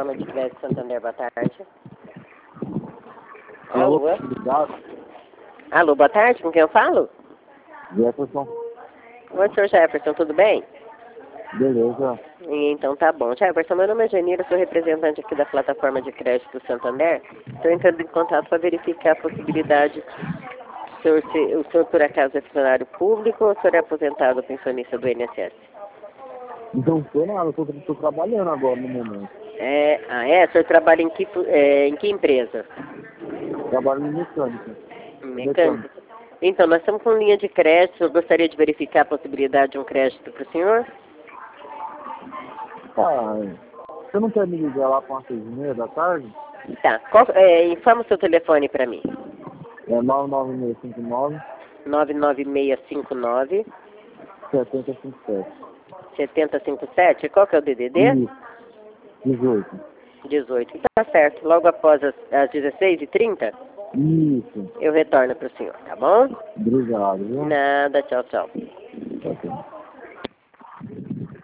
plataforma de crédito Santander, boa tarde. Alô? Alô, boa tarde, com quem eu falo? Jefferson. Oi, senhor Jefferson, tudo bem? Beleza. Então tá bom. Jefferson, meu nome é Janira, sou representante aqui da plataforma de crédito Santander. Estou entrando em contato para verificar a possibilidade. O senhor por acaso é funcionário público ou o senhor é aposentado ou pensionista do INSS? Não sou nada, estou trabalhando agora no momento. O senhor trabalha em que empresa? Trabalho em mecânica. Mecânica. Então, nós estamos com linha de crédito. Eu gostaria de verificar a possibilidade de um crédito para o senhor? Você não quer me ligar lá para umas 6h30 da tarde? Tá. Informa o seu telefone para mim. É 99659 99659 7057. 7057. Qual que é o DDD? Isso. 18. 18. Tá certo. Logo após as 16h30, Isso. eu retorno para o senhor, tá bom? Obrigado, viu? Nada. Tchau, tchau. Ok.